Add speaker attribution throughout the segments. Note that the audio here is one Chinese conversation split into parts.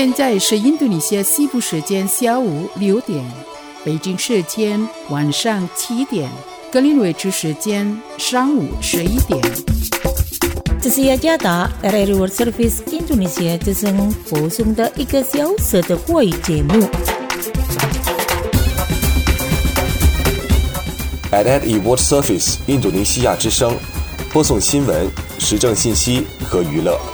Speaker 1: 现在是印度尼西亚西部时间下午6点，北京时间晚上7点，格林威治时间上午11点。
Speaker 2: 这是雅加达 RRI World Service Indonesia 之声播送的1个小时的华语节目。
Speaker 3: RRI World Service 印度尼西亚之声播送新闻、时政信息和娱乐。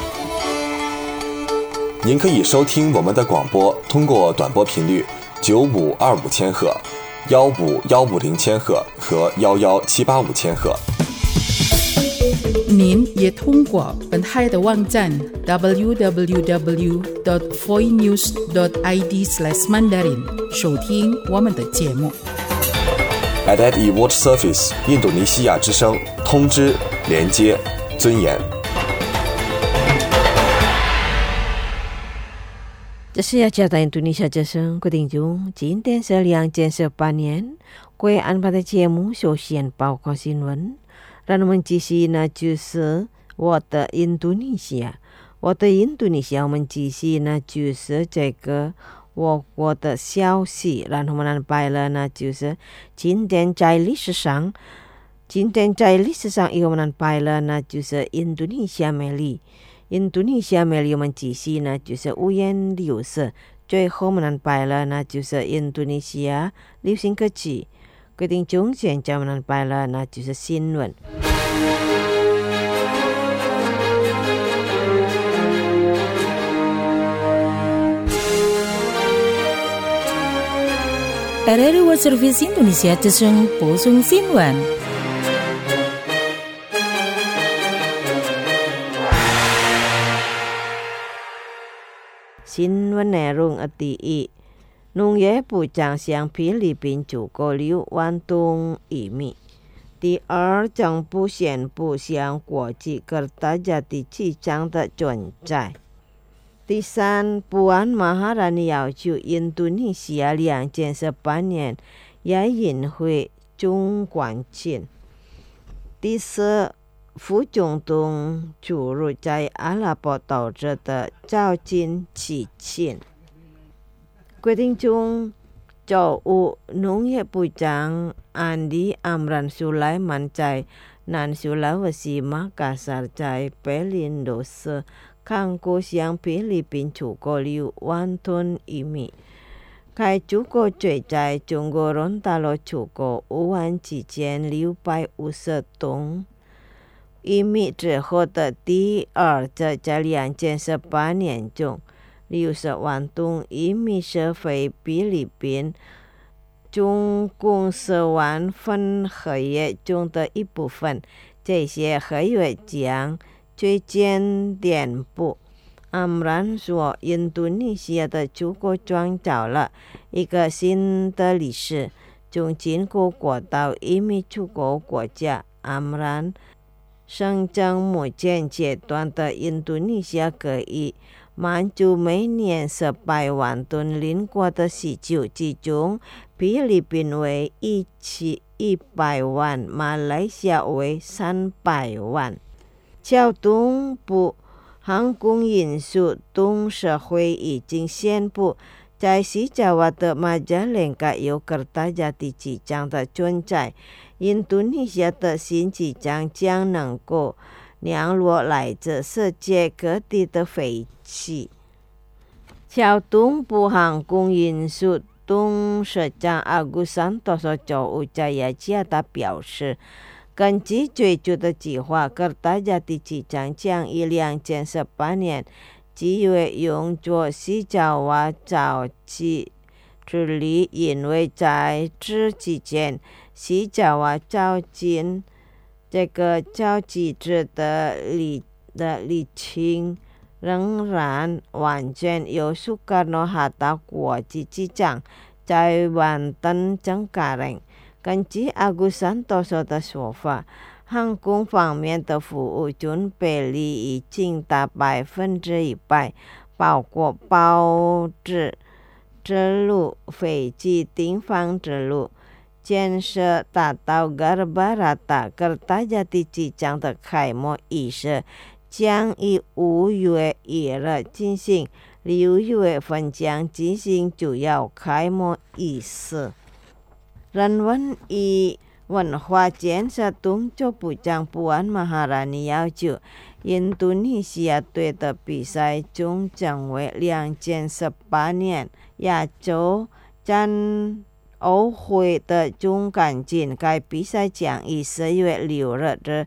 Speaker 3: 您可以收听我们的广播，通过短波频率9525千赫、15150千赫和11785千赫。
Speaker 1: 您也通过本台的网站 www.voinews.id/mandarin 收听我们的节目。
Speaker 3: RRI World Service 印度尼西亚之声，通知、连接、尊严。
Speaker 2: 这是雅加达印度尼西亚之声，各位听众，今天是2018年贵安排的节目首先报告新闻。让我们继续呢，就是我的印度尼西亚，我们继续呢，就是这个我国的消息。然后我们安排了呢，就是今天在历史上，我们安排了呢，就是印度尼西亚美丽，我们继续呢，就是五颜六色。最后我们安排了呢，就是印度尼西亚流行歌曲。决定中现在我们安排了呢，就是新闻。RRI World Service Indonesia 之声播送新闻。新闻内容第一。农业部长向菲律宾出口6万吨玉米。第二，政府宣布向国际各大家庭起涨的转债。第三，布安马哈拉尼要求印度尼西亚2018年亚运会总冠军。第四，副总统出入在阿拉伯岛这的召集期间。决定中，周五，农业部长安迪·阿姆兰苏莱曼在南苏拉威西马卡萨在贝林罗斯看过向菲律宾出口6万吨玉米。该出口最在中国伦大陆出口57650吨玉米之后的第二，在2018年中。60万吨玉米是非菲律宾总共10万份合约中的一部分，这些合约将逐渐填补。阿姆兰说，印度尼西亚的出口创造了一个新的历史，从进口国到玉米出口国家。阿姆兰声称，目前阶段的印度尼西亚可以满足每年400万吨邻国的需求，其中菲律宾为100万，马来西亚为300万。交通部航空运输董事会已经宣布，在西爪哇的马加连卡有各大家庭机场的存在。印度尼西亚的新机场将能够降落来自世界各地的飞机。交通部航空运输董事长阿古桑多索周五在雅加达表示，根据最初的计划，各大家庭机场将于2018年7月用作西爪哇早期治理，因为在这期间，西爪哇早期这个交机制的历程仍然完全由苏卡诺哈达国际机场在完成整改人。根据阿古桑多索的说法，航空方面的服务准备率已经达100%，包括包治之路、飞机订房之路。建设达到Garba Rata各大家庭机场的开幕仪式将于5月1日进行 6月份将进行主要开幕仪式。人文与文化建设东洲部长布安马哈拉尼要求印度尼西亚队的比赛终将为2018年亚洲战奥会的总冠军。该比赛将于10月6日至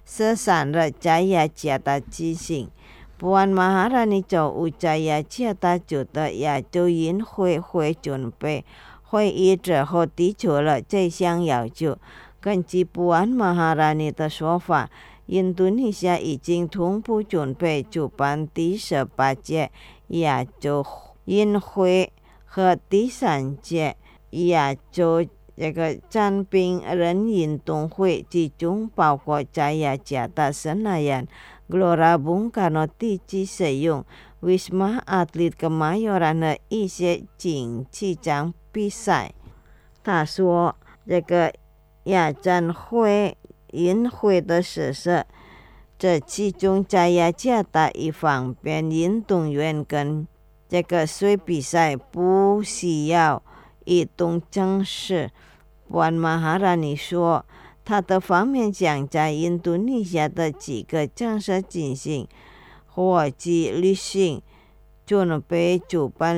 Speaker 2: 13日在雅加达进行。布安马哈拉尼周五在雅加达举的亚洲运会准备会议之后提出了这项要求。根据布安马哈拉尼的说法，印度尼西亚已经同步准备主办第18届亚洲运会和第3届亚洲战兵人运动会，其中包括在雅加达Senayan Gelora Bung Karno地区使用 Wisma Atlet Kemayoran 的一些竞技场比赛。他说亚战会运会的实施，这其中在雅加达以方便运动员跟随比赛不需要移动城市。布安马哈拉尼说，他的方面将在印度尼西亚的几个城市进行国际旅行，准备主办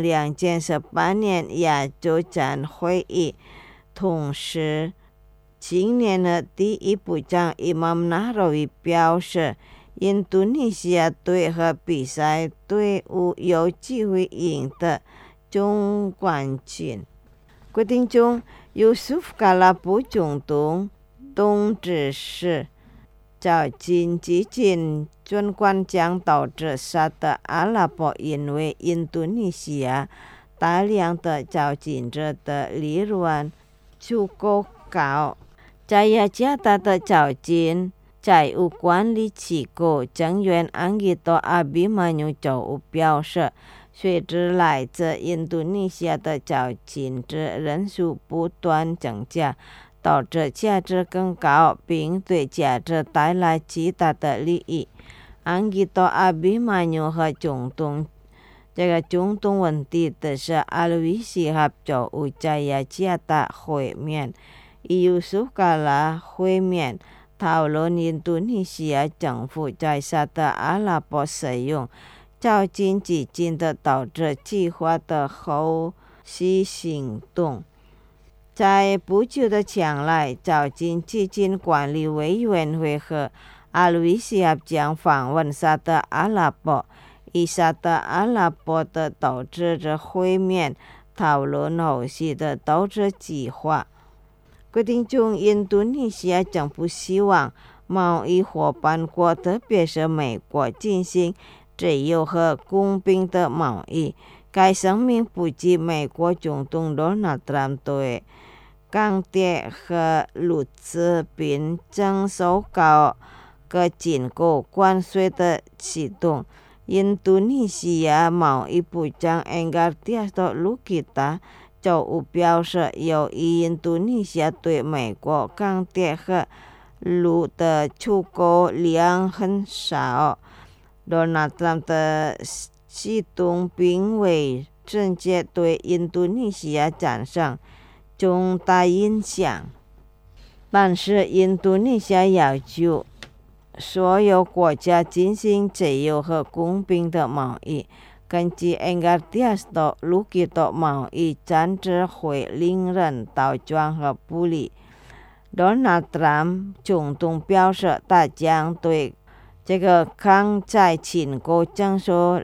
Speaker 2: 2018年亚洲战会议。同时，今年的第一部长Imam Nahrawi表示，印度尼西亚队和比赛队伍有机会赢得总冠军。决定中，Yusuf Kala部总统指示，较近激进尽管将导致沙特阿拉伯因为印度尼西亚大量的较近者的利润足够高。在雅加达的较近债务管理机构成员安吉多阿比曼纽周五表示，随着来自印度尼西亚的较近者人数不断增加，导致价值更高，并对价值带来极大的利益。安吉多阿比曼纽和中东问题的是阿鲁伊西哈周五在雅加达会面，与Yusuf Kala会面，讨论印度尼西亚政府在沙特阿拉伯使用较近激进的导致计划的后续行动。在不久的将来，较近激进管理委员会和阿鲁伊西亚将访问沙特阿拉伯，以沙特阿拉伯的投资者会面，讨论后续的投资计划。决定中，印度尼西亚政府希望贸易伙伴国，特别是美国进行自由和公平的贸易。该声明不及美国总统Donald Trump对钢铁和铝制品征收高进口关税的启动。印度尼西亚贸易部长Enggartia Lukita周五表示，由于印度尼西亚对美国钢铁和铝的出口量很少，Donald Trump 的行动并未直接对印度尼西亚产生重大影响。但是，印度尼西亚要求所有国家进行自由和公平的贸易。根据Enggartia Lukita，贸易战只会令人倒转和不利。Donald Trump 总统表示，他将对钢材进口征收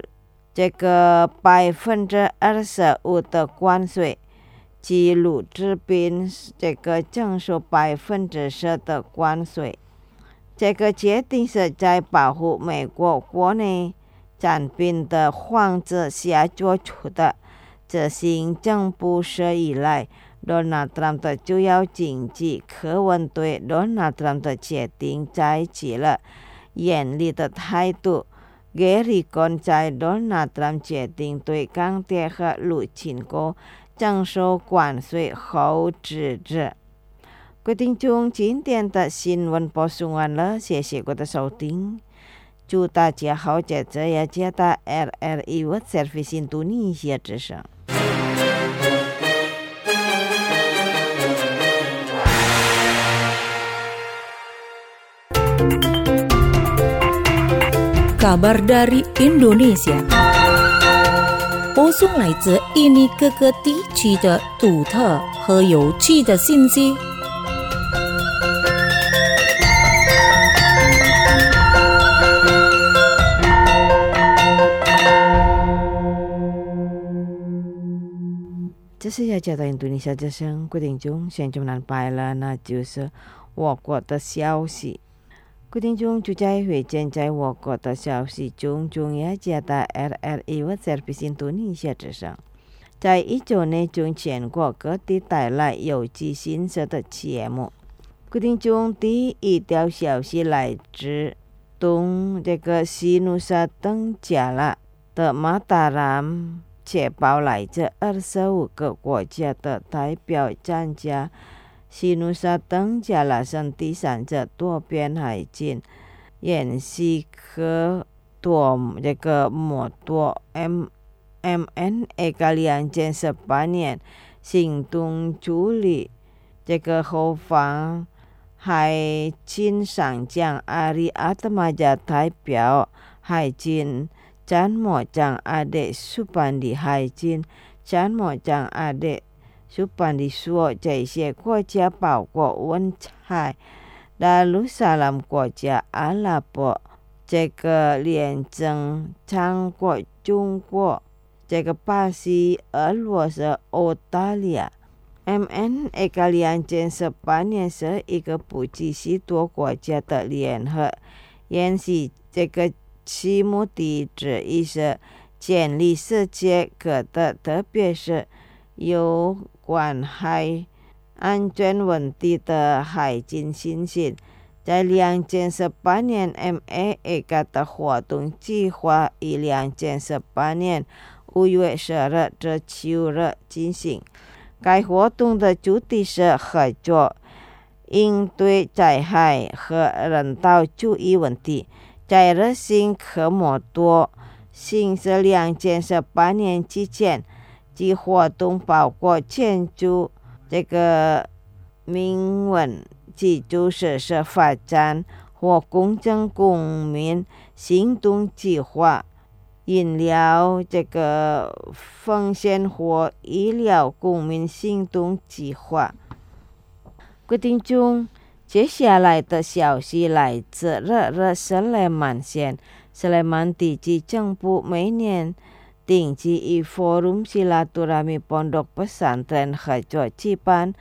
Speaker 2: 25%的关税，其铝制品征收10%的关税。这个决定是在保护美国国内产品的幌子下做出的。自行政部署以来，Donald Trump 的主要经济客户对 Donald Trump 的决定采取了严厉的态度。Gary Cohn 在 Donald Trump 决定对钢铁和铝进口征收关税后指责。决定中今天的新闻播送完了，谢谢各位的收听。 祝大家好在这雅加达 RRI World Service Indonesia 之上。
Speaker 4: Kabar dari Indonesia， 播送来自印尼各个地区的独特和有趣的信息。
Speaker 2: 这是雅加达印度尼西亚之声各位听众现在南拜了，那就是我国的消息。各位听众就在会见在我国的消息中，中雅加达 RRI World Service Indonesia 之上，在一周内从全国各地带来有趣新鲜的节目。各位听众，第一条消息来自东这个西努沙登加拉的马达兰，确保来自25个国家的代表参加西努沙登加拉省第3次多边海军演习和多这个摩多 MNA 2018年行动助理这个后方海军上将阿里阿特玛加代表海军参谋长阿德苏班里海军参谋长阿德苏班里说，这些国家包括温海、达鲁萨拉姆国家、阿拉伯、这个联政强国中国、这个巴西、俄罗斯、澳大利亚。MNA 2018年是一个不计许多国家的联合演习，这个其目的之一是建立世界各地，特别是有关海安全问题的海军信息。在2018年 MNA 的活动计划于2018年5月10日至9日进行。该活动的主题是合作应对灾害和人道主义问题。在热心科莫多新是2018年之前，其活动包括建筑这个民文基础设施发展或公正公民行动计划、医疗这个风险或医疗公民行动计划。各位听众，接下来的消息来自日日斯莱曼县。斯莱曼地区政府每年定期以 Forum Silaturahmi Pondok Pesantren 合作举办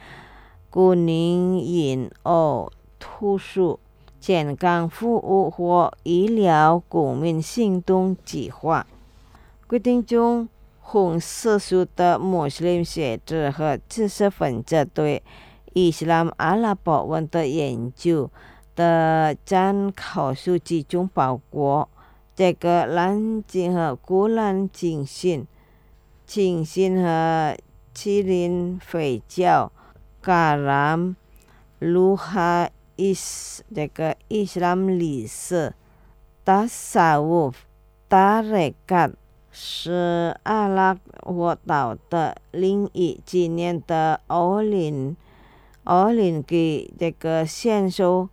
Speaker 2: kuning yin o 图书健康服务或医疗公民行动计划。各位听众，红色素的穆斯林学者和知识分子对伊斯兰阿拉伯文的研究的参考书籍中包括这个兰经和古兰经训、经训和麒麟吠教、嘎兰、卢哈伊斯这个伊斯兰历史、达萨乌、达雷嘎是阿拉伯岛的另一纪念的奥林给这个选手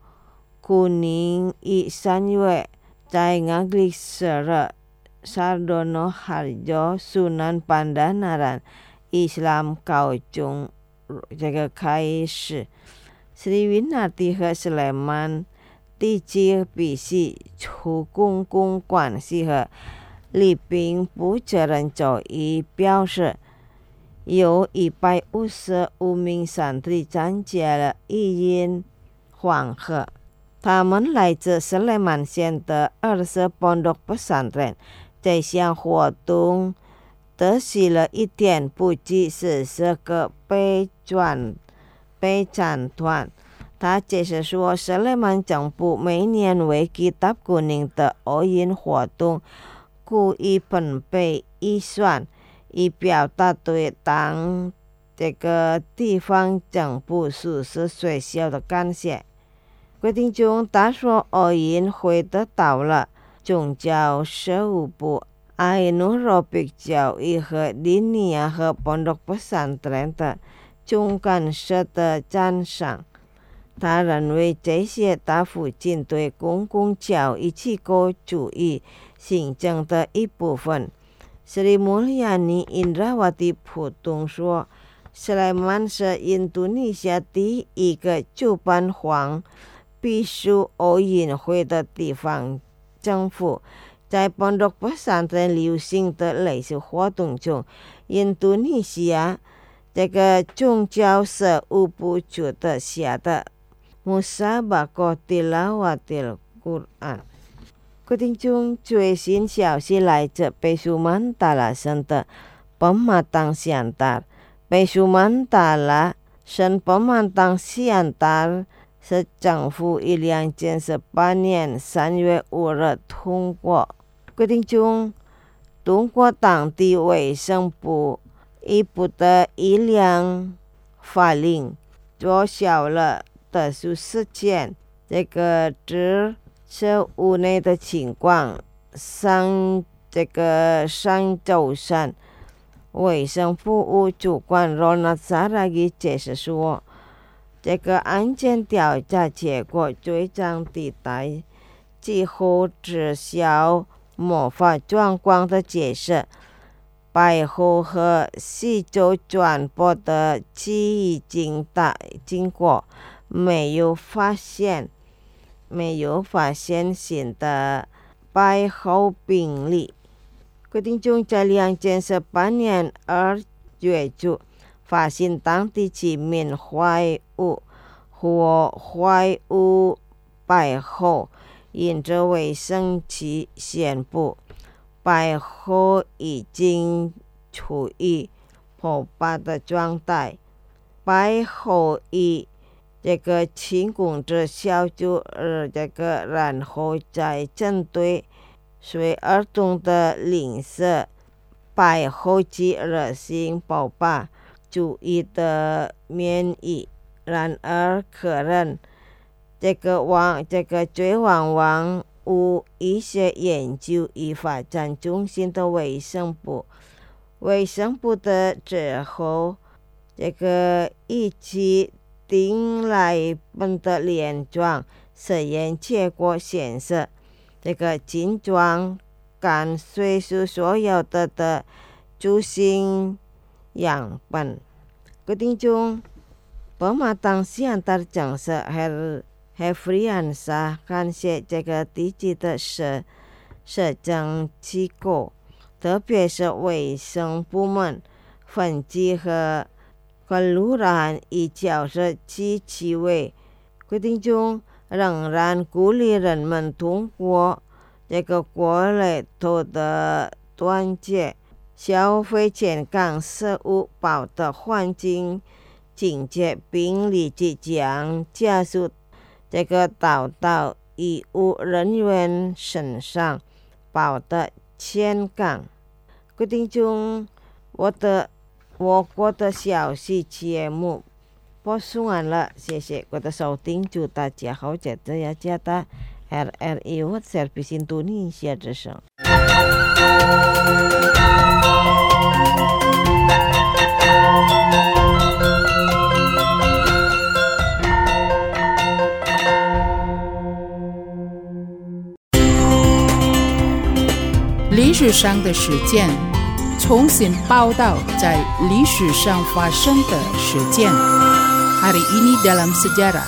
Speaker 2: kuning i 3月在ngaglik sera Sardono Harjo Sunan Pandanaran 伊斯兰高中这个开始。斯里维纳蒂和斯莱曼地区必须处公共关系和礼宾负责人组已表示，有155名山地参加了义演黄河。他们来自斯莱曼县的20 Pondok Pesantren。这项活动得悉了一点不计40个备战团。他解释说，斯莱曼政府每年为吉达古宁的奥运活动故意分配预算，以表达对当这个地方政府实施学校的感谢。规定中，他说奥运会得到了宗教事务部爱努罗比教育和林尼亚和本土pesantren的总干事的赞赏。他认为这些大附近对公共教育机构主义行政的一部分。Sri Mulyani Indrawati 普通说，Sulaiman 是印度尼西亚第一个主办黄必须奥运会的地方政府。在本土pesantren流行的类似活动中，印度尼西亚这个宗教事务部主的下的Musabaqah Tilawatil Quran。决定中最新消息来自贝苏曼达拉省的Pematang Siantar。贝苏曼达拉省Pematang Siantar是政府于2018年3月5日通过。决定中，通过当地卫生部一部的医疗法令，缩小了特殊事件这个指是屋内的情况。上周三，卫生服务主管 Ronald Saragi 解释说，这个案件调查结果最终地带几乎知晓魔法状况的解释。白后和西周传播的记忆经过没有发现新的白后病例。决定中在2018年2月就发现当地居民怀有白后，因着卫生局宣布白后已经处于破败的状态。白后以这个情况之小组然后再针对随儿童的零食白后及热性爆发主义的免疫。然而可能这个往往有一些研究与发展中心的卫生部的之后这个一起丁来本的连状实验结果显示，这个症状跟随所有的猪性样本。决定中Pematang Siantar 讲是Hefriansa 感谢这个地区的社政机构，特别是卫生部门、分级和路人与教师及其委。决定中仍然鼓励人们通过这个国内头的团结消费健康食物保的环境警戒，并立即将加速这个导到医务人员身上保的健康。决定中我国的消息节目播送完了，谢谢各位的收听，祝大家好，这样加的 RRI World Service Indonesia 之声。
Speaker 1: 历史上的事件，重新报道在历史上发生的事件。Hari ini dalam sejarah。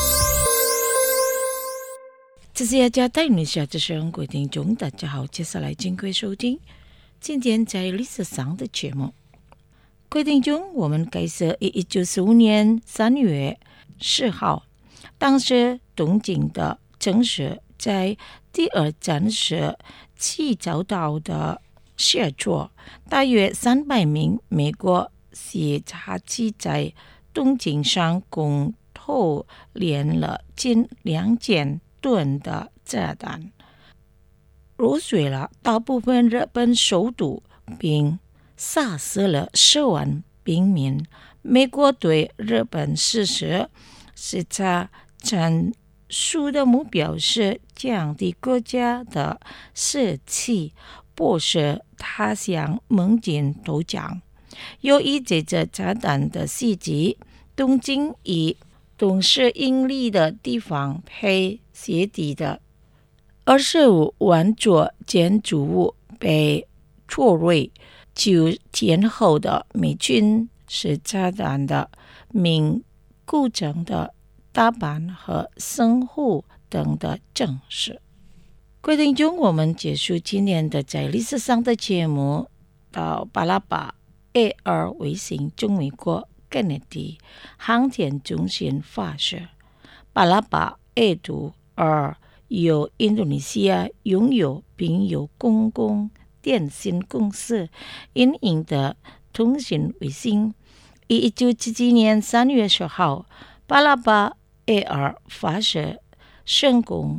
Speaker 4: 这是雅加达Indonesia之声，各位听众大家好，接下来请各位收听今天在历史上的节目。各位听众，我们开始于1945年3月4号，当时东京的城市在第二战时期遭到的协助，大约300名美国侦察机在东京上空投连了近2000吨的炸弹，入水了大部分日本首都，并杀死了10万平民。美国对日本实施视察战书的目标是降低国家的士气，迫使他乡盟军投降。由于这次炸弹的袭击，东京以东市英里的地方被袭击的25万座建筑物被摧毁。9天后的美军是炸弹的名构成的大阪和神户等的证实。各位听众，我们结束今年的在历史上的节目，到巴拉巴 A2 卫星中美国肯尼迪航天中心发射。巴拉巴 A2 由印度尼西亚拥有并由公共电信公司运营的通信卫星，于1977年3月10号，巴拉巴 A2 发射成功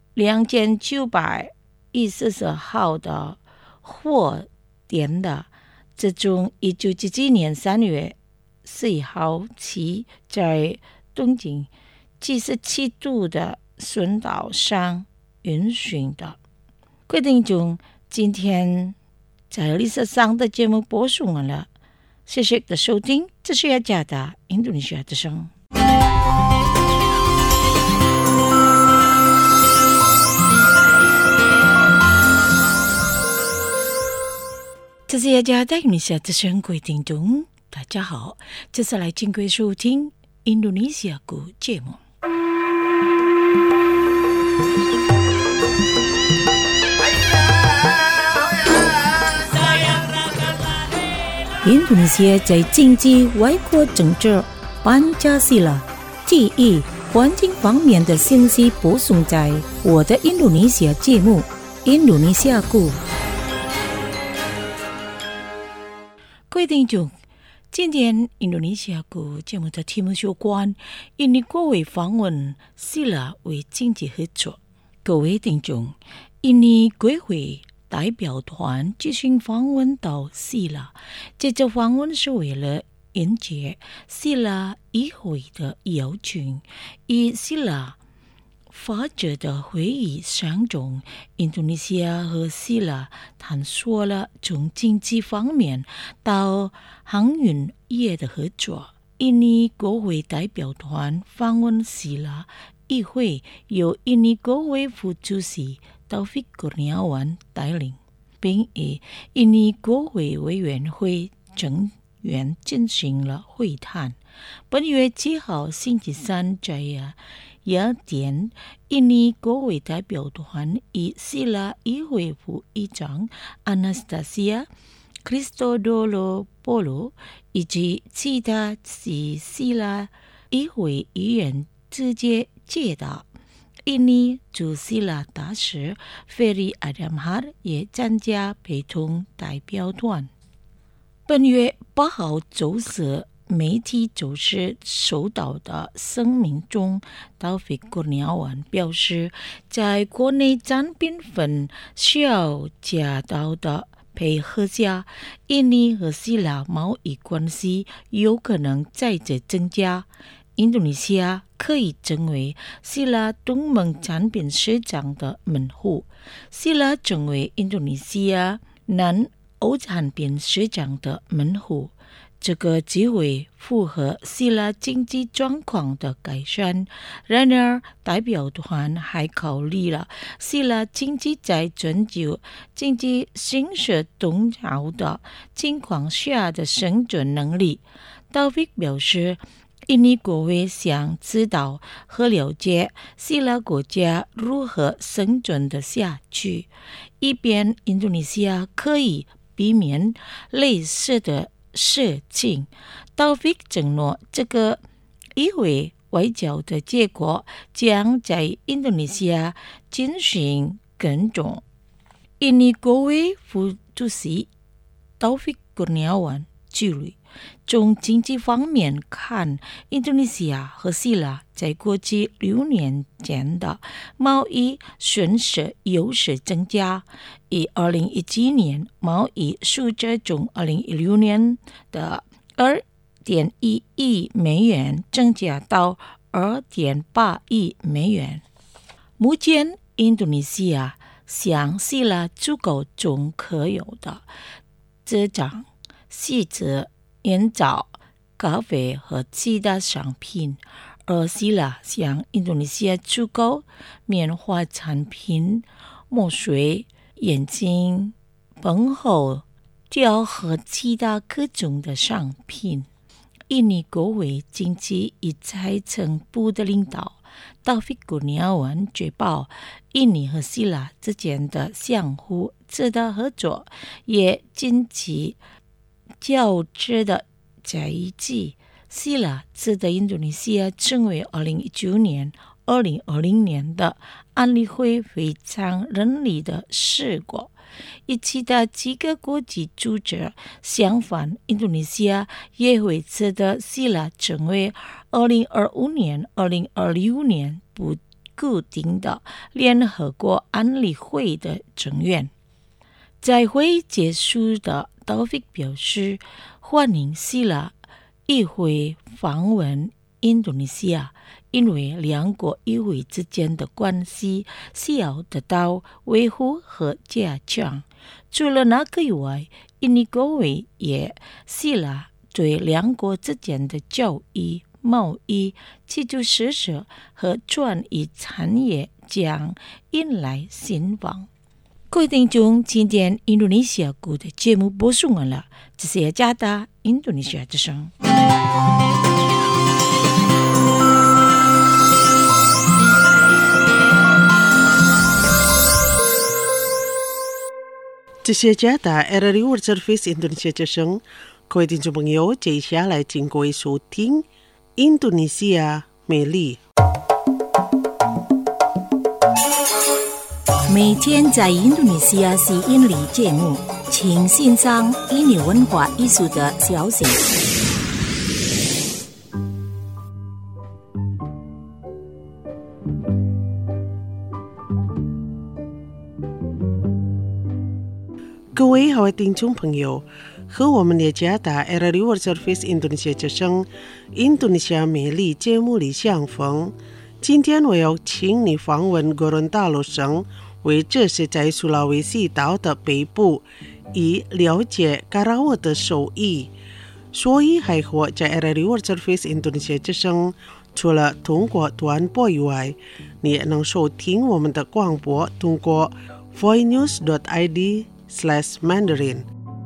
Speaker 4: 2914号的火箭的，自从1977年3月4号起，在东经77度的顺道上运行的。各位听众，今天在历史上的节目播送完了，谢谢的收听，这是雅加达印度尼西亚之声。这是雅加达印度尼西亚之声，各位听众，大家好，这是来经过收听印度尼西亚语节目。印度尼西亚在经济、外国政治、班加西拉、地理、环境方面的信息播送在我的印度尼西亚节目《印度尼西亚语》。各位听众，今天印度尼西亚语节目的题目有关印尼国会访问希腊为经济合作。各位听众，印尼国会代表团举行访问到希腊，这次访问是为了迎接希腊议会的邀请。以希腊发展的会议上中，印度尼西亚和希腊探索了从经济方面到航运业的合作。印尼国会代表团访问希腊议会，由印尼国会副主席Taufik Kurniawan带领，并以印尼国会委员会成员进行了会谈。本月7号星期三在雅典，印尼国会代表团以希腊议会副议长 Anastasia Christodoulopoulos 以及其他希腊议会议员直接接待。印尼驻希腊大使Ferry Adamhar 也参加陪同代表团。本月8号周四，媒体周四收到的声明中，Taufik Kurniawan 表示，在国内产品分销价到的配合下，印尼和希腊贸易关系有可能再次增加。印度尼西亚可以成为希腊东盟产品市场的门户，希腊成为印度尼西亚南欧产品市场的门户。这个机会符合希腊经济状况的改善。然而，代表团还考虑了希腊经济在全球经济形势动摇的情况下的生存能力。Taufik表示，印尼国会想知道和了解希腊国家如何生存得下去，以便印度尼西亚可以避免类似的事情。Taufik承诺，这个议会外交的结果将在印度尼西亚进行跟踪。印尼国会副主席Taufik Kurniawan举例，从经济方面看，印度尼西亚和希腊在过去6年间的贸易顺势有所增加。以2017年贸易数字从2016年的2.1亿美元增加到 2.8亿美元。目前印度尼西亚像希腊出口中可有的蔗糖、细蔗、烟草、咖啡和其他商品，而希腊向印度尼西亚出口棉花产品、墨水、眼镜、硼后、胶和其他各种的商品。印尼国为经济与财政部的领导Taufik Kurniawan确保印尼和希腊之间的相互值得合作，也经济交织的在一起。希腊值得印度尼西亚成为2019年、2020年的安理会非常任力的成果。与其他几个国际组织相反，印度尼西亚也会值得希腊成为2025年、2026年不固定的联合国安理会的成员。在会议结束的Taufik表示，欢迎希腊议会访问印度尼西亚，因为两国议会之间的关系需要得到维护和加强。除了那个以外，印尼国会也希腊对两国之间的交易、贸易、基础设施和专业产业将迎来兴旺。各位听众，今天印度尼西亚国的节目播送完了，这是雅加达印度尼西亚之声。
Speaker 5: 这是雅加达 RRI World Service Indonesia 之声，各位听众朋友，接下来请各位收听印度尼西亚美丽。
Speaker 6: 每天在印度尼西亚是印尼节目，请欣赏印尼文化艺术的消息。
Speaker 5: 各位好，听众朋友，和我们雅加达 RRI World Service Indonesia 之声印度尼西亚美丽节目里相逢。今天我要请你访问哥伦达洛省，为这是在苏拉威西岛的北部，以了解卡拉沃的手艺。所以还活在 RRI World Service Indonesia 之声，除了通过短波以外，你也能收听我们的广播，通过 voinews.id/Mandarin。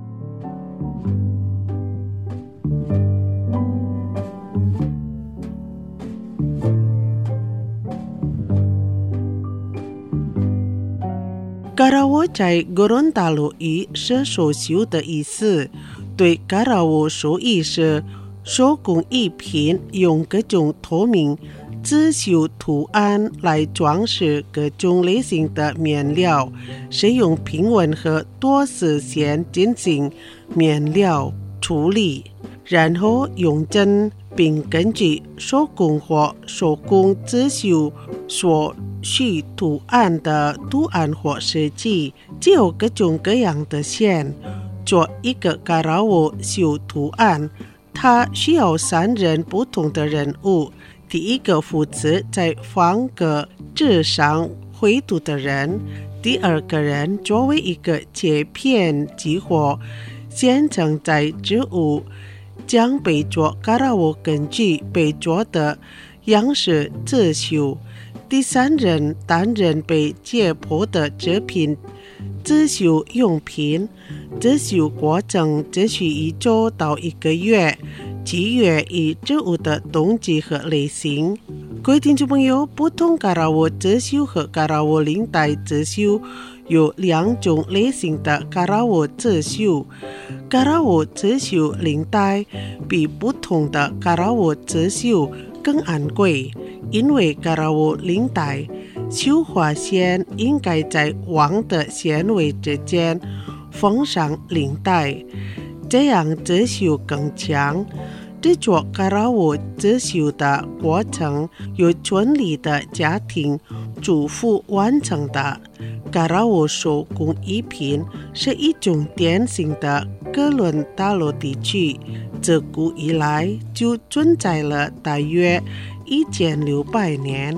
Speaker 5: 卡拉沃在哥伦达洛语是手绣的意思，对卡拉沃手艺是手工艺品，用各种透明刺绣图案来装饰各种类型的面料，使用平稳和多丝线进行面料处理，然后用针，并根据手工或手工刺绣所需图案的图案或设计，只有各种各样的线做一个卡拉沃绣图案。它需要3人不同的人物，第一个负责在方格纸上绘图的人，第二个人作为一个切片机或现成在织物，将被做卡拉沃根据被做的样式刺绣。第3人担任被解剖的织品刺绣用品，刺绣过程只需1周到1个月，取决于织物的冬季和类型。各位听众朋友，不同卡拉沃刺绣和卡拉沃领带刺绣有2种类型的卡拉沃刺绣。卡拉沃刺绣领带比不同的卡拉沃刺绣更昂贵，因为卡拉沃领带绣花线应该在网的纤维之间缝上领带，这样刺绣更强。制作卡拉沃刺绣的过程由村里的家庭主妇完成的。卡拉沃手工艺品是一种典型的哥伦大陆地区，自古以来就存在了大约1600年。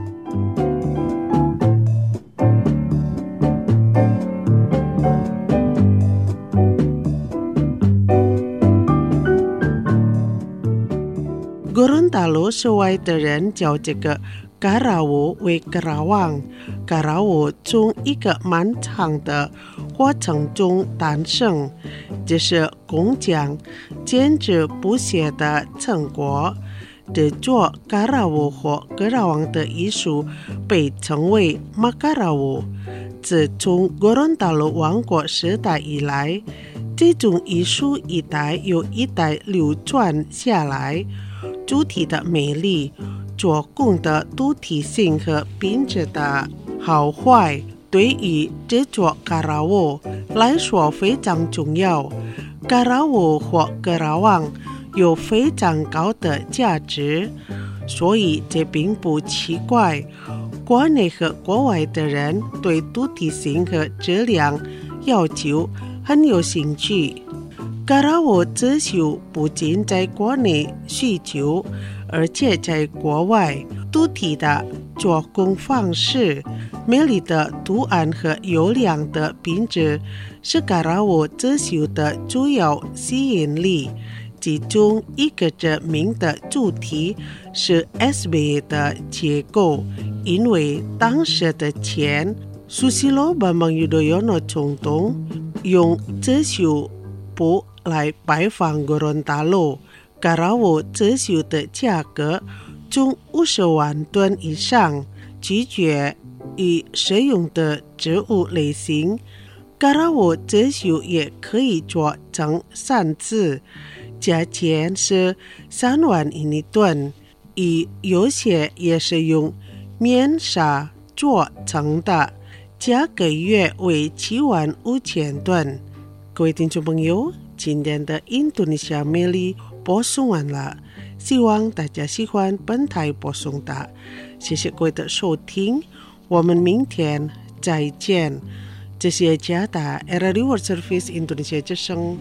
Speaker 5: 哥伦大陆市外的人叫这个嘎拉沃为嘎拉旺，嘎拉沃从一个漫长的过程中诞生，这是工匠坚持不懈的成果。这座嘎拉沃和嘎拉旺的艺术被称为马嘎拉沃。自从哥伦大陆王国时代以来，这种艺术一代又一代流传下来。主体的美丽、做工的独特性和品质的好坏，对于这座嘎拉沃来说非常重要。嘎拉沃和嘎拉旺有非常高的价值，所以这并不奇怪。国内和国外的人对独特性和质量要求很有兴趣。嘎拉沃刺绣不仅在国内需求，而且在国外独特的做工方式、美丽的图案和优良的品质是嘎拉沃刺绣的主要吸引力。其中一个知名的主题是 SBA 的结构，因为当时的前Susilo Bambang Yudhoyono总统用刺绣布来拜访哥伦大陆，嘎拉沃刺绣的价格从50万吨以上，取决于使用的织物类型。嘎拉沃刺绣也可以做成3次，价钱是3万一吨，有些也是用棉纱做成的，价格约为7万5千吨。各位听众朋友，今天的印度尼西亚美丽播送完了，希望大家喜欢本台播送的，谢谢各位的收听，我们明天再见。这是加达 RRI World Service Indonesia 之声。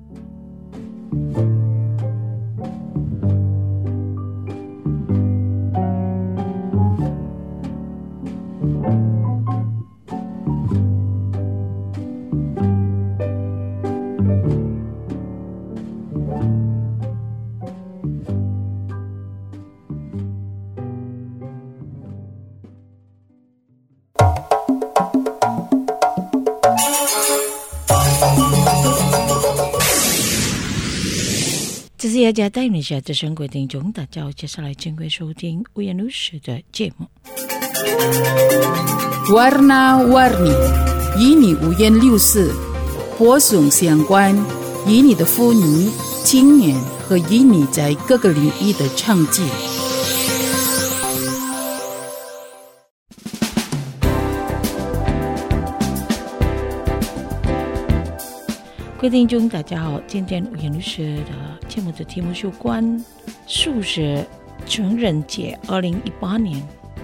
Speaker 4: 这是雅加带你下的生活听众，大家好，接下来请各位收听乌言律师的节目。
Speaker 1: Warna-warni， 与你五颜六色，播送相关，与你的妇女、青年和与你在各个领域的成绩。
Speaker 4: 各位听众大家好，今天乌言律师的节目的题目是有关素食情人节2018年。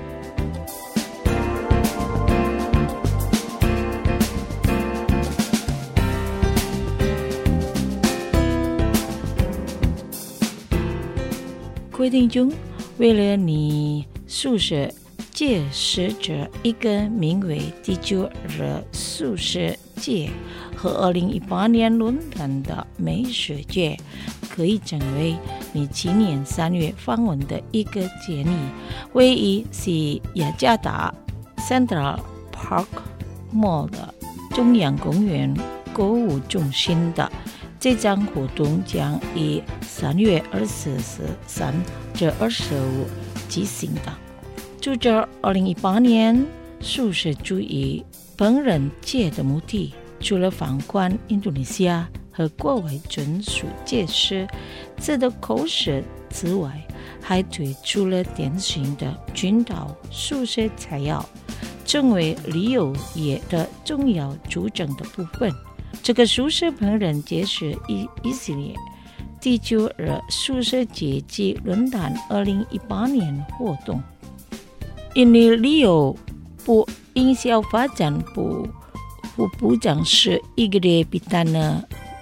Speaker 4: 各位听众，为了你素食节使者一个名为第9日素食节和2018年论坛的美食节，可以成为你今年3月访问的一个建议。位于是雅加达 Central Park Mall 的中央公园购物中心的这场活动将于3月23至25进行的。就这2018年素食主义烹饪节的目的，除了反观印度尼西亚和国外准属节食这的口食之外，还推出了典型的军岛素食菜肴，成为旅游业的重要组成的部分。这个素食烹饪节是以色列第9日素食节及论坛2018年活动。印尼旅游部营销发展部副部长是伊格列比丹呢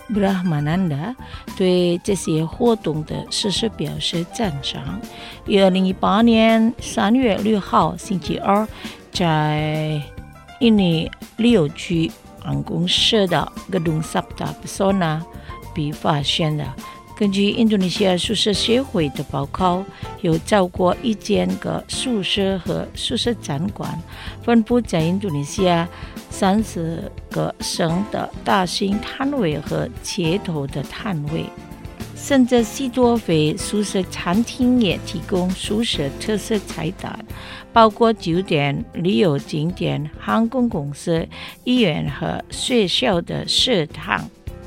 Speaker 4: Brahmananda 对这些活动的实施表示赞赏。2018年3月6号星期二，在印尼六区办公室的Gedung Sabta Pesona被发现了。根据印度尼西亚宿舍协会的报告，有超过1000个宿舍和宿舍展馆分布在印度尼西亚30个省的大型摊位和街头的摊位，甚至许多非宿舍餐厅也提供宿舍特色菜单，包括酒店、旅游景点、航空公司、医院和学校的食堂。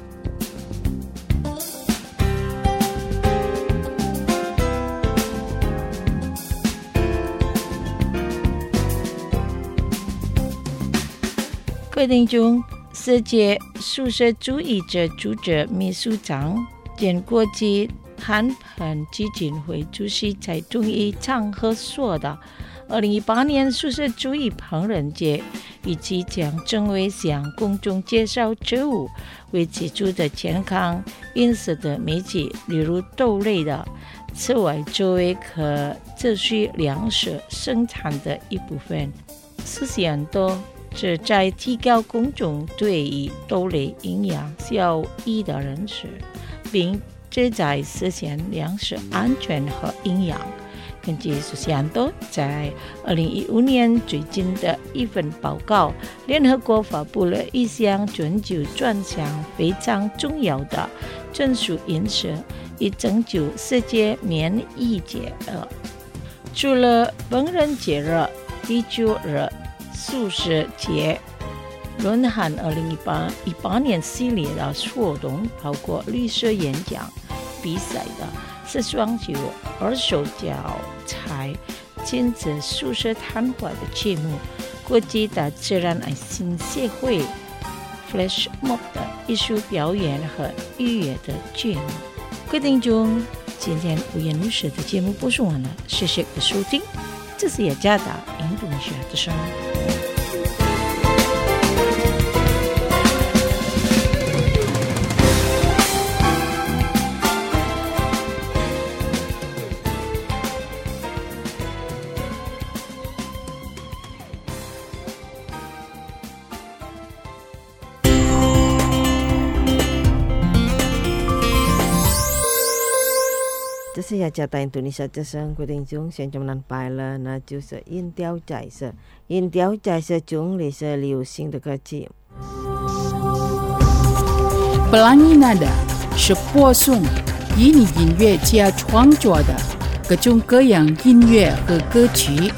Speaker 4: 各位听众，世界宿舍主义者组织秘书长兼国际谈判基金会主席在同一场合说的，2018年宿舍主义烹饪节以及将成为向公众介绍植物为基础的健康饮食的媒介，例如豆类的。此外，作为可持续粮食生产的一部分，实现多旨在提高公众对于豆类营养效益的认识，并旨在实现粮食安全和营养。根据苏西安多在2015年最近的一份报告，联合国发布了一项全球专项非常重要的专属饮食，以拯救世界免疫节日。除了烹饪节日、地球日、素食节，论坛2018年系列的活动包括绿色演讲比赛的时装秀、二手教材、亲子宿舍谈话的节目、国际的自然爱心协会 Flash Mob 的艺术表演和音乐的节目。各位听众，今天吴言女士的节目播送完了，谢谢的收听。这是雅加达印度尼西亚的声音。
Speaker 2: 这是雅加达印度尼西亚之声，各位听众，现在我们拜了，那就是音调彩色。音调彩色中里是流行的歌曲。
Speaker 1: Pelangi Nada 是播送印尼音乐家创作的各种各样音乐和歌曲。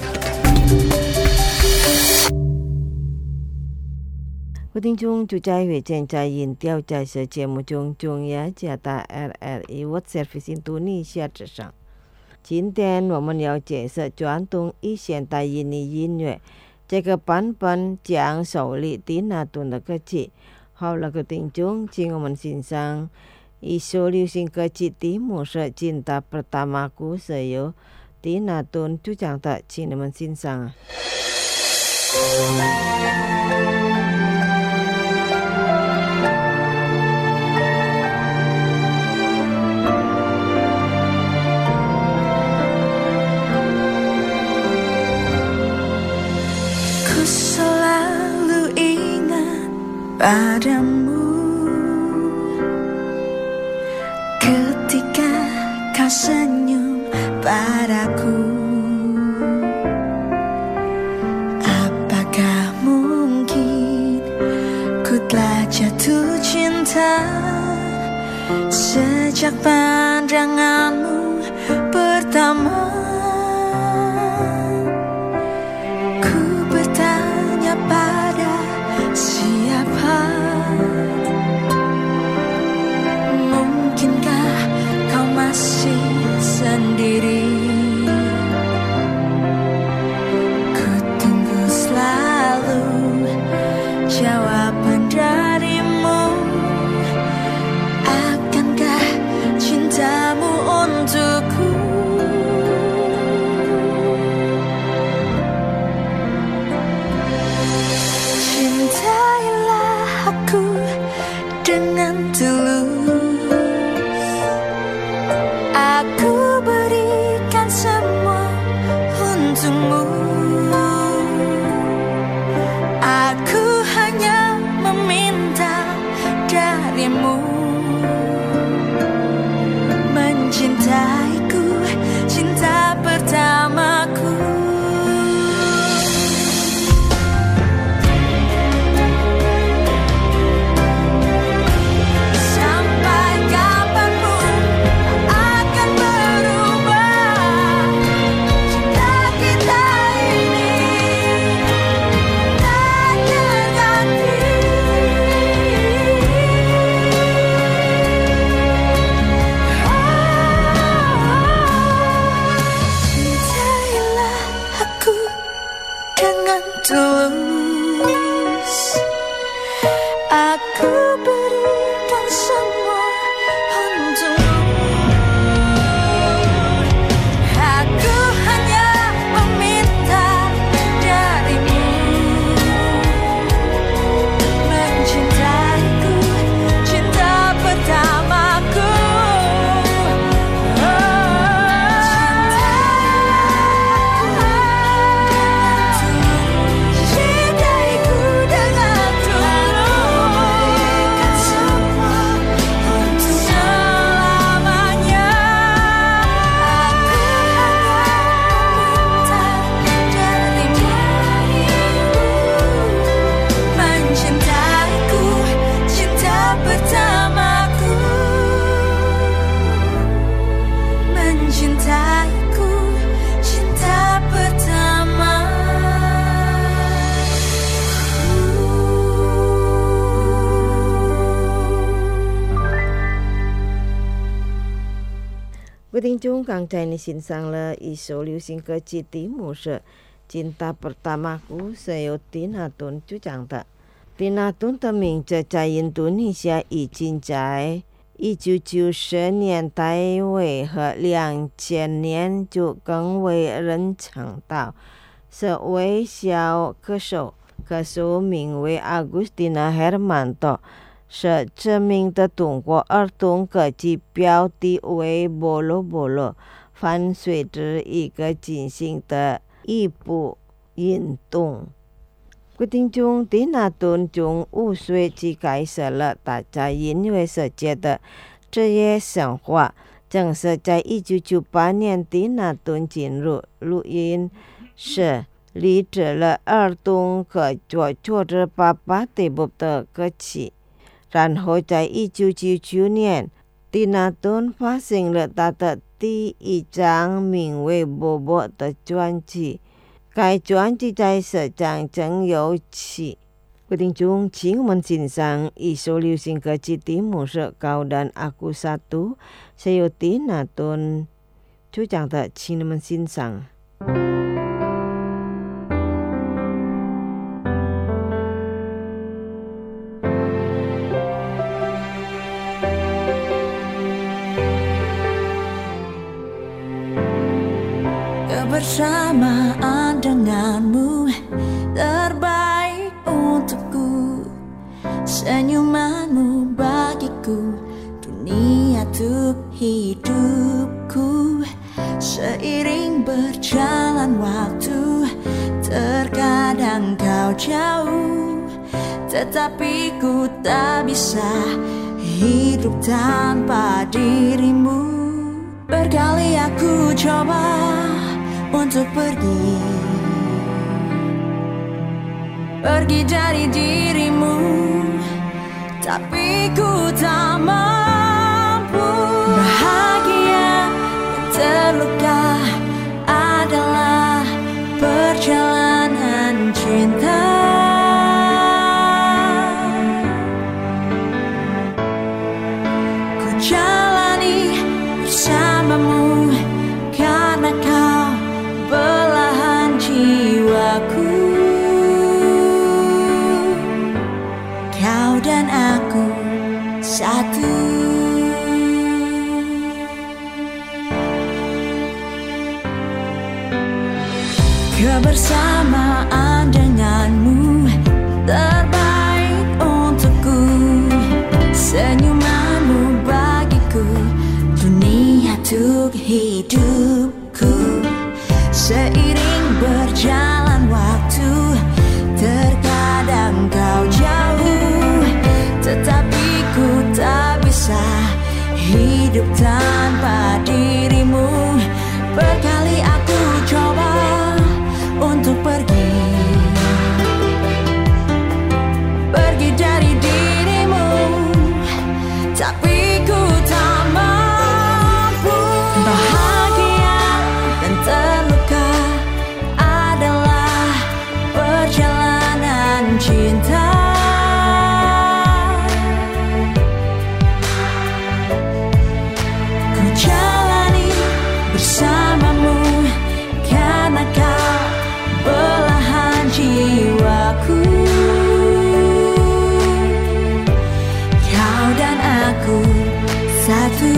Speaker 2: 各位听众，就在会见在音调彩色节目中，中雅加达 RRI World Service 印度尼西亚之声。今天我们要介绍传统与现代印尼音乐这个版本将首例迪纳顿的歌曲。好了，各位听众，请我们欣赏一首流行歌曲《蒂姆是Cinta Pertamaku》是由迪纳顿主唱的，请你们欣赏。
Speaker 7: Padamu ketika kau senyum padaku, apakah mungkin ku telah jatuh cinta sejak pandanganmu pertama. Ku bertanya pada siapa, mungkinkah kau masih sendiri? Ku tunggu selalu jawaban darimu. Akankah cintamu untuk
Speaker 2: 各位听众，刚才你欣赏了一首流行歌曲，题目是《Cinta Pertamaku》，是由Tina Tun 主讲的。Tina Tun 的名字在印度尼西亚已经在1990年代尾和2000年就更为人称道，是位小歌手，歌手名为 Agustina Hermanto， 是知名的中国儿童歌曲，标题为《Bolo Bolo》，伴随着一个进行的一部运动。各位听众，Tina Tun从5岁起开始了他在音乐世界的职业生活。正是在1998年，Tina Tun进入录音室，录制了儿童合作着爸爸的部的歌曲。然后在1999年，Tina Tun发行了他的第一张名为《Bobo》的专辑。该专辑在市场真有趣。各位听众，请我们欣赏一首流行歌曲，题目是《Kau dan Aku Satu》，是由Tina Tun主讲的，请你们欣赏。
Speaker 7: Kebersamaan denganmu terbaik untukku, senyumanmu bagiku, dunia untuk hidupku. Seiring berjalan waktu, terkadang kau jauh, tetapi ku tak bisa hidup tanpa dirimu. Berkali aku coba untuk pergi dari dirimu, tapi ku tak mampu. Bahagia dan terluka adalah perjalanan cinta. Ku jalani bersamamu karena kau belahan jiwaku. Kau dan aku satu. Kebersamaan denganmu terbaik untukku, senyumanmu bagiku, dunia untuk hidupku. Seiring berjalan waktu, terkadang kau jauh, tetapi ku tak bisa hidup tanpa dirimu. Berkali aku coba untuk pergi dari dirimu, tapi ku tak mampu. Bahagia dan terluka adalah perjalanan cinta. Ku jalani bersamamu karena kau belahan jiwaku. Kau dan aku satu.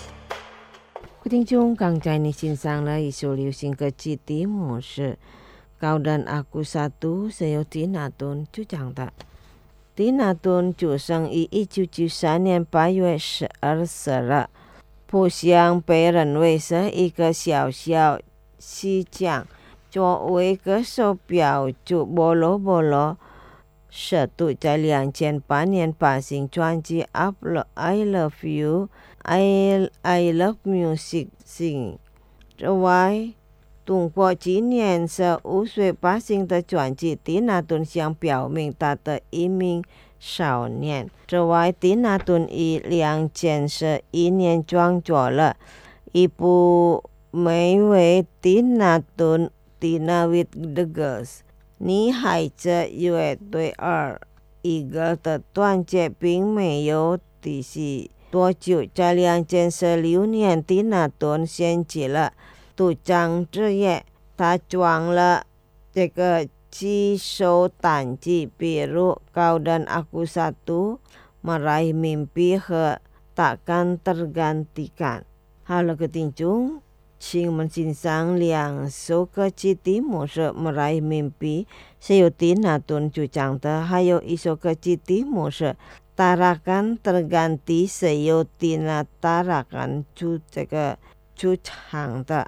Speaker 2: 听众刚才你欣赏了一首流行歌曲，题目是 Kau dan aku satu, saya Tinatun就讲的。Tinatun 就生于1993年8月12日，不像被认为是一个小小西将。作为歌手表就波罗波罗首度在2008年发行专辑 I Love You I Love Music Sing。 之外通过今年15岁发行的专辑，蒂娜顿想表明他的一名少年。之外，蒂娜顿于2011年创作了一部名为蒂娜顿 Tina with the Girls 女孩子乐队2一个的团结，并没有持续多久。在2016年，蒂娜顿掀起了独唱之夜，他创了这个几首单曲，比如 Kau dan Aku Satu, Meraih Mimpi 和 Takkan Tergantikan。 好了，各位听众，请我们欣赏2首歌曲，题目是 Meraih Mimpi 是由蒂娜顿主唱的，还有一首歌曲题目是 Takkan Terganti 是由蒂娜 Tarakan 主唱的。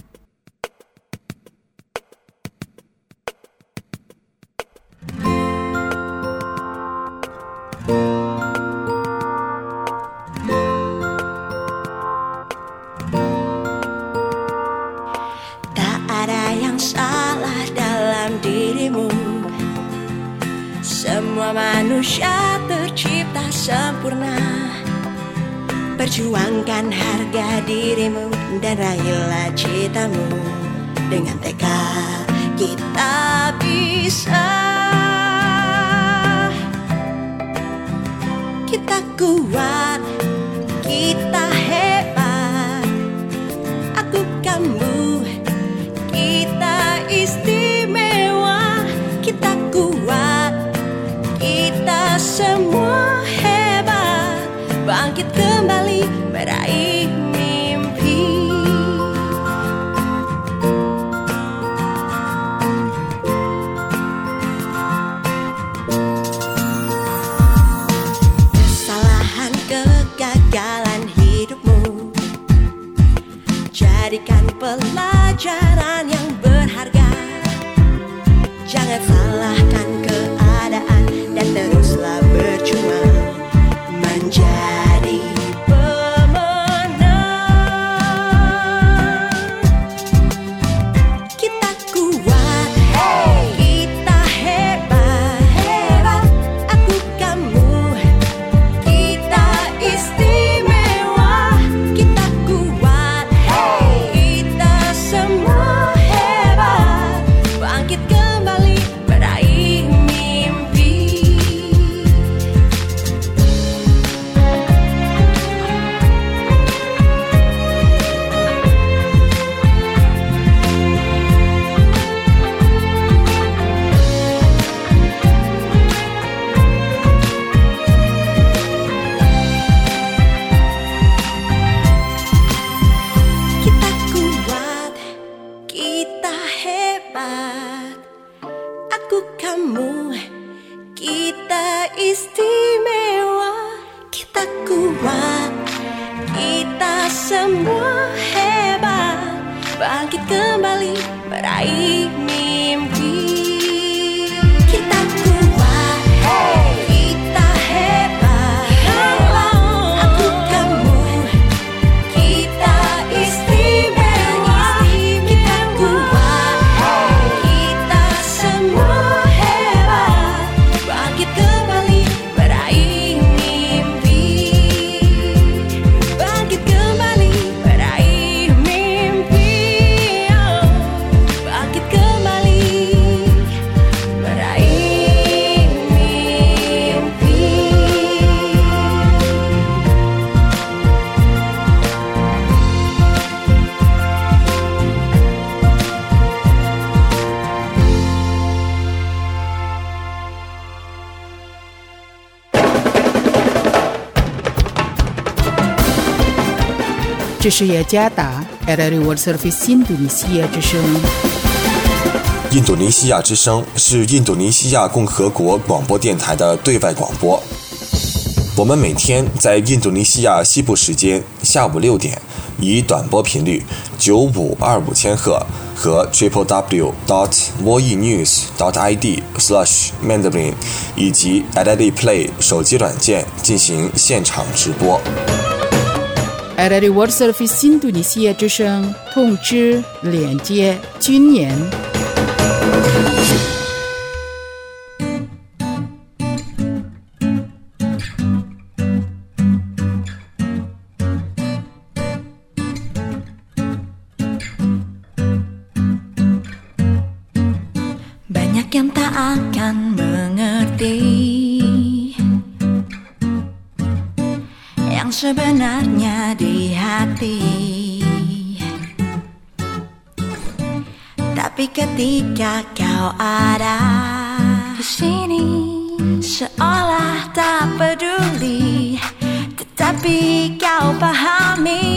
Speaker 7: Semua manusia tercipta sempurna. Perjuangkan harga dirimu dan raihlah citamu. Dengan tekad kita bisa. Kita kuat, kita hebat. Aku kamu, kita istimewa. Kita kuat, kita semua hebat. Bangkit kembali meraih mimpi. Kesalahan kegagalan hidupmu jadikan pelajaran yang berharga. Jangan salahkan keadaan dan teruslah berjuang menjadi pemenang. Kita kuat, kita hebat. Aku kamu, kita istimewa. Kita kuat, kita semua hebat. Bangkit kembali meraih mimpi. Kita kuat, kita hebat. Aku kamu, kita istimewa. Kita kuat, kita semua hebat. Bangkit kembali meraih mimpi. Kita kuat, kita hebat. Aku kamu, kita istimewa. Kita kuat, kita semua hebat. Bangkit kembali meraih mimpi. Bangkit kembali meraih mimpi. Oh, bangkit kembali meraih mimpi.
Speaker 1: This is Yajata, RRI World Service Indonesia 之声。
Speaker 3: 印度尼西亚之声是印度尼西亚共和国广播电台的对外广播。我们每天在印度尼西亚西部时间下午6点，以短波频率9525千赫和 www.voenews.id/Mandarin 以及 RRD Play 手机软件进行现场直播。
Speaker 1: RRD World Service 印度尼西亚之声通知连接军演。
Speaker 7: Yang tak akan mengerti yang sebenarnya di hati, tapi ketika kau ada di sini seolah tak peduli, tetapi kau pahami.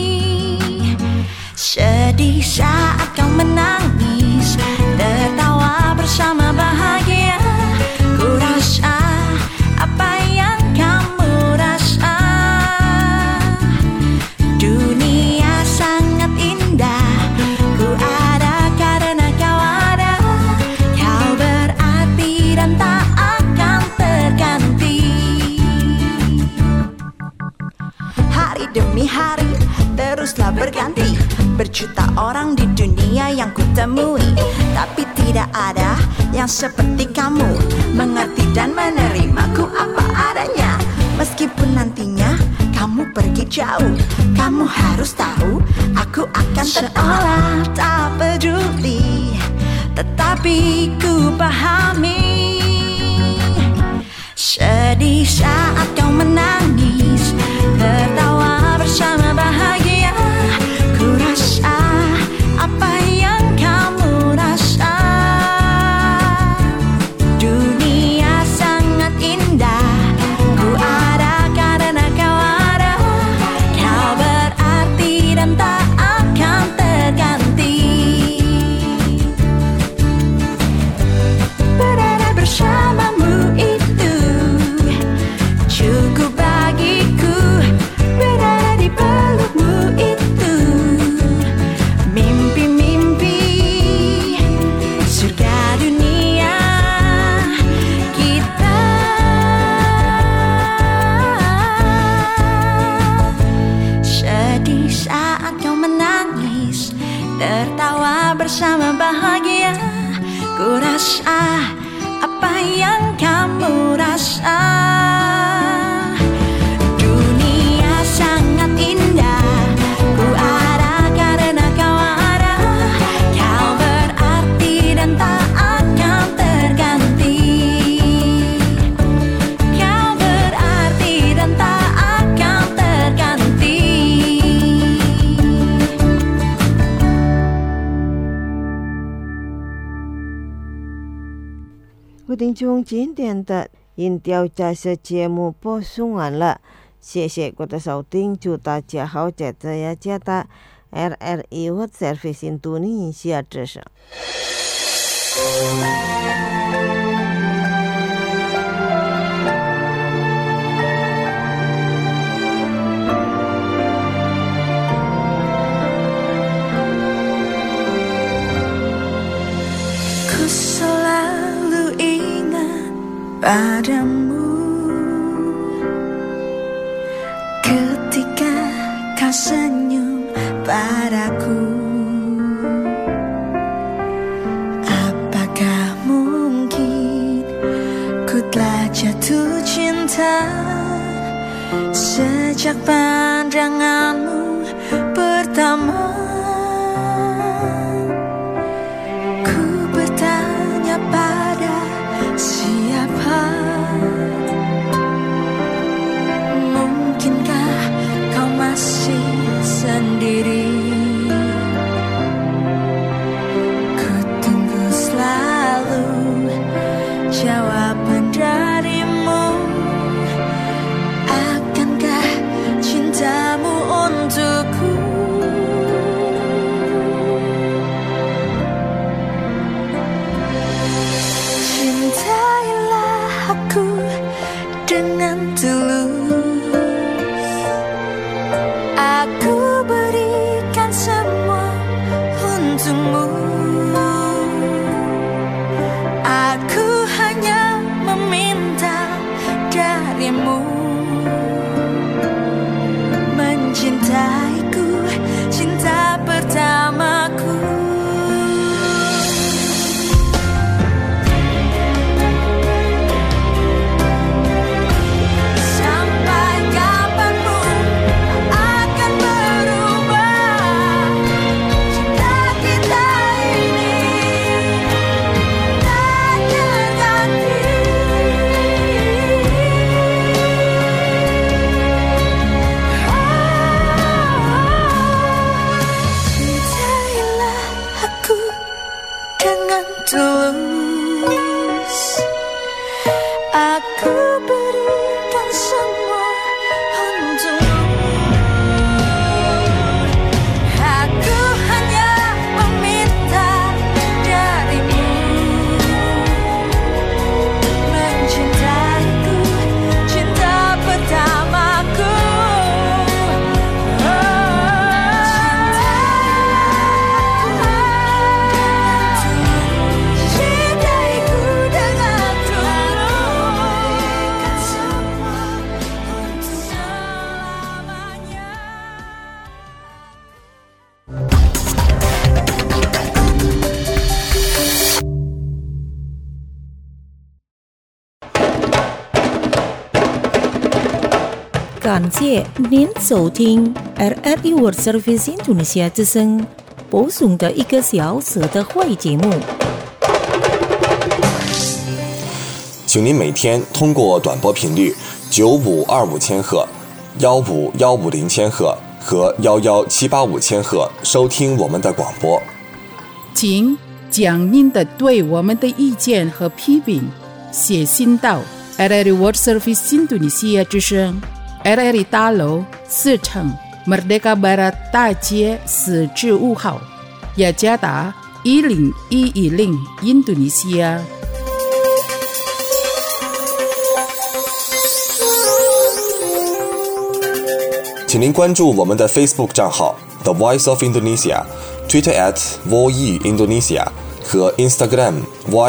Speaker 7: Sedih saat kau menangis, tertawa bersama bahagia. Ku rasa apa yang kamu rasa. Dunia sangat indah, ku ada karena kau ada. Kau berarti dan tak akan terganti. Hari demi hari teruslah berganti. Berjuta orang di dunia yang kutemui, tapi tidak ada yang seperti kamu, mengerti dan menerimaku apa adanya. Meskipun nantinya kamu pergi jauh, kamu harus tahu aku akan seolah tak peduli, tetapi ku pahami. Sedih saat kau menangis, tertawa bersama bahagia. Ku rasa apa yang kamu rasa. Dunia sangat indah, ku ada karena kau ada. Kau berarti dan tak akan terganti. Berada bersamamu itu cukup bagiku. Berada di pelukmu itu tertawa bersama bahagia. Ku rasa apa yang kamu rasa. Dunia sangat indah, ku ada karena kau ada. Kau berarti dan tak akan terganti. Kau berarti dan tak akan terganti.
Speaker 2: 各位听众，今天的音调假设节目播送完了，谢谢各位的收听，祝大家好，这在家的 RRI World Service Indonesia 之声。
Speaker 7: Ku selalu ingat padamu ketika kau senyum padaku. Apakah mungkin ku telah jatuh cinta sejak pandanganmu pertama? Ku bertanya pada siapa, mungkinkah kau masih sendiri? Ku tunggu selalu jawaban darimu. Akankah cintamu untukku?
Speaker 6: 感谢您收听 RRI World Service Indonesia 之声播送的1个小时的会节目。
Speaker 3: 请您每天通过短波频率9525千赫、15150千赫和11785千赫收听我们的广播。
Speaker 1: 请将您的对我们的意见和批评写信到 RRI World Service Indonesia 之声 RRI 大楼4层 Merdeka Barat 大街4至5号，雅加达10110 Indonesia。
Speaker 3: 请您关注我们的 Facebook 账号 The Voice of Indonesia、 Twitter @VOE Indonesia 和 Instagram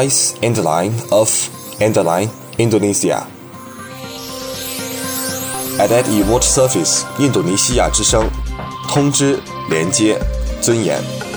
Speaker 3: Voice_of_Indonesia。 RRI World Service 印度尼西亚之声，通知、连接、尊严。